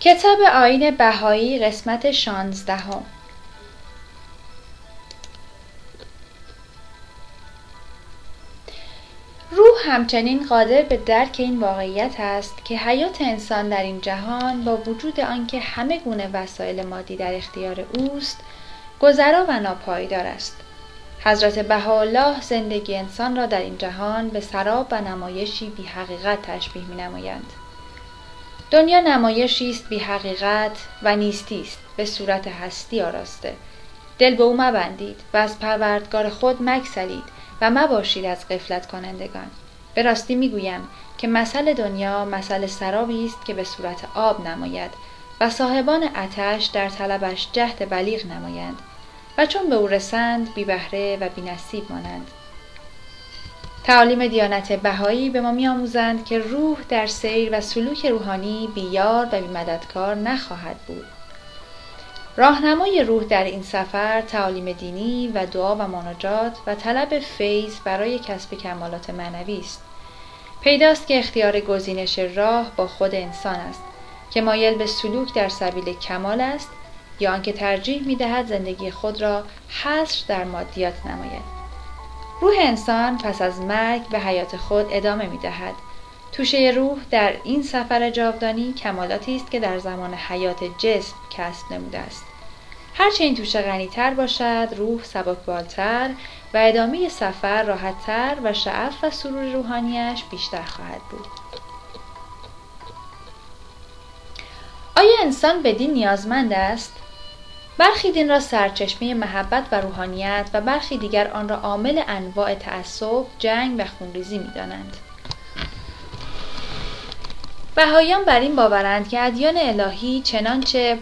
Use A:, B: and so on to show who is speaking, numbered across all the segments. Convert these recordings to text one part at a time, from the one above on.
A: کتاب آیین بهایی قسمت 16. روح همچنین قادر به درک این واقعیت است که حیات انسان در این جهان با وجود آنکه همه گونه وسایل مادی در اختیار اوست، گذرا و ناپایدار است. حضرت بهاءالله زندگی انسان را در این جهان به سراب و نمایشی بی حقیقت تشبیه می‌نمایند. دنیا نمایشی است بی حقیقت و نیستی است به صورت هستی آراسته. دل به او مبندید و از پروردگار خود مگسلید و مباشید از غفلت کنندگان. به راستی میگویم که مثل دنیا مثل سرابی است که به صورت آب نماید و صاحبان آتش در طلبش جهد بلیغ نمایند و چون به او رسند بی بهره و بی نصیب مانند. تعالیم دیانت بهایی به ما می‌آموزند که روح در سیر و سلوک روحانی بی‌یار و بی‌مددکار نخواهد بود. راهنمای روح در این سفر تعالیم دینی و دعا و مناجات و طلب فیض برای کسب کمالات معنوی است. پیداست که اختیار گزینش راه با خود انسان است که مایل به سلوک در سبیل کمال است یا آنکه ترجیح می‌دهد زندگی خود را حصر در مادیات نماید. روح انسان پس از مرگ به حیات خود ادامه می‌دهد. توشه روح در این سفر جاودانی کمالاتی است که در زمان حیات جسم کسب نموده است. هرچه این توشه غنی‌تر باشد، روح سبکبال‌تر و ادامه سفر راحت‌تر و شعف و سرور روحانیش بیشتر خواهد بود. آیا انسان به دین نیازمند است؟ برخی دین را سرچشمه محبت و روحانیت و برخی دیگر آن را عامل انواع تعصب، جنگ و خونریزی می‌دانند. بهائیان بر این باورند که ادیان الهی چنانچه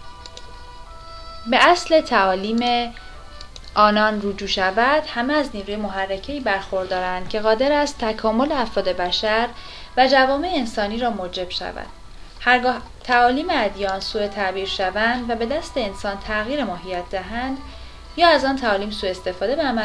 A: به اصل تعالیم آنان رجوع شود، همه از نیروی محرکه‌ای برخوردارند که قادر است تکامل افراد بشر و جوامع انسانی را موجب شود. هرگاه تعالیم ادیان سوء تعبیر شوند و به دست انسان تغییر ماهیت دهند یا از آن تعالیم سوء استفاده به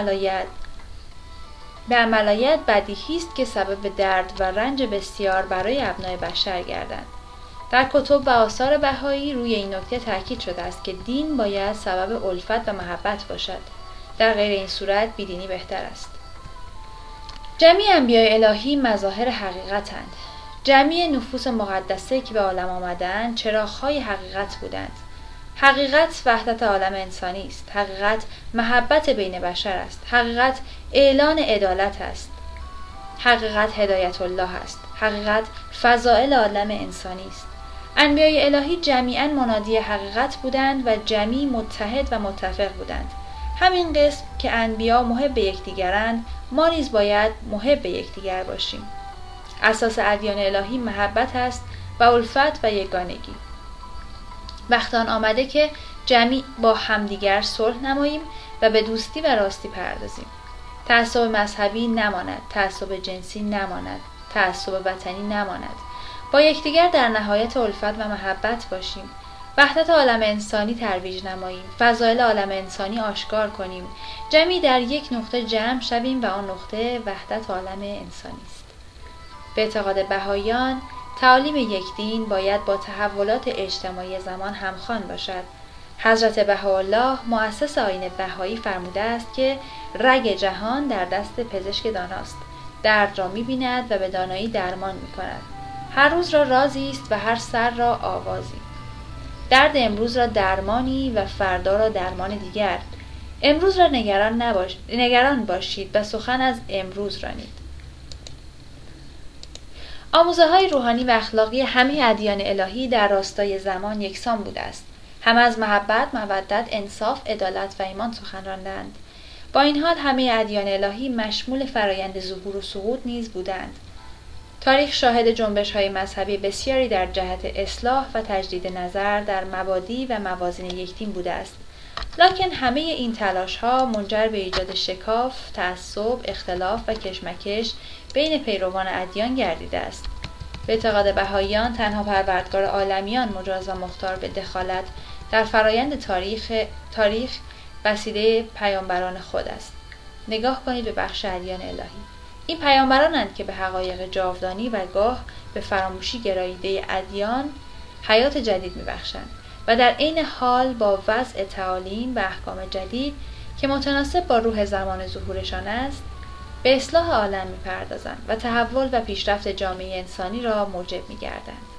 A: عمل آید بدیهی است که سبب درد و رنج بسیار برای ابنای بشر گردند. در کتب و آثار بهایی روی این نکته تاکید شده است که دین باید سبب الفت و محبت باشد. در غیر این صورت بیدینی بهتر است. جمیع انبیاء الهی مظاهر حقیقتند. جمیع نفوس مقدسه که به عالم آمدند چراغ‌های حقیقت بودند. حقیقت وحدت عالم انسانی است. حقیقت محبت بین بشر است. حقیقت اعلان عدالت است. حقیقت هدایت الله است. حقیقت فضائل عالم انسانی است. انبیاء الهی جمیعاً منادی حقیقت بودند و جمیع متحد و متفق بودند. همین قسم که انبیا محب یکدیگرند، ما نیز باید محب یکدیگر باشیم. اساس ادیان الهی محبت است و الفت و یگانگی. وقت آن آمده که جمیع با همدیگر صلح نماییم و به دوستی و راستی پردازیم. تعصب مذهبی نماند، تعصب جنسی نماند، تعصب وطنی نماند. با یکدیگر در نهایت الفت و محبت باشیم. وحدت عالم انسانی ترویج نماییم. فضایل عالم انسانی آشکار کنیم. جمیع در یک نقطه جمع شویم و آن نقطه وحدت عالم انسانی است. به اعتقاد بهائیان، تعالیم یک دین باید با تحولات اجتماعی زمان همخوان باشد. حضرت بهاءالله مؤسس آیین بهایی فرموده است که رگ جهان در دست پزشک داناست. درد را می‌بیند و به دانایی درمان می‌کند. هر روز را رازی است و هر سر را آوازی. درد امروز را درمانی و فردا را درمان دیگر. امروز را نگران باشید و سخن از امروز رانید. آموزه‌های روحانی و اخلاقی همه ادیان الهی در راستای زمان یکسان بوده است. همه از محبت، مودت، انصاف، عدالت و ایمان سخن راندند. با این حال همه ادیان الهی مشمول فرایند ظهور و سقوط نیز بودند. تاریخ شاهد جنبش‌های مذهبی بسیاری در جهت اصلاح و تجدید نظر در مبادی و موازین یکدین بوده است. لکن همه این تلاش‌ها منجر به ایجاد شکاف، تعصب، اختلاف و کشمکش بین پیروان ادیان گردیده است. به اعتقاد بهائیان تنها پروردگار عالمیان مجاز و مختار به دخالت در فرایند تاریخ وسیله پیامبران خود است. نگاه کنید به بخش ادیان الهی. این پیامبرانند که به حقایق جاودانی و گاه به فراموشی گراییده ادیان حیات جدید می‌بخشند و در عین حال با وضع تعالیم و احکام جدید که متناسب با روح زمان ظهورشان است، به اصلاح عالم می‌پردازند و تحول و پیشرفت جامعه انسانی را موجب می‌گردند.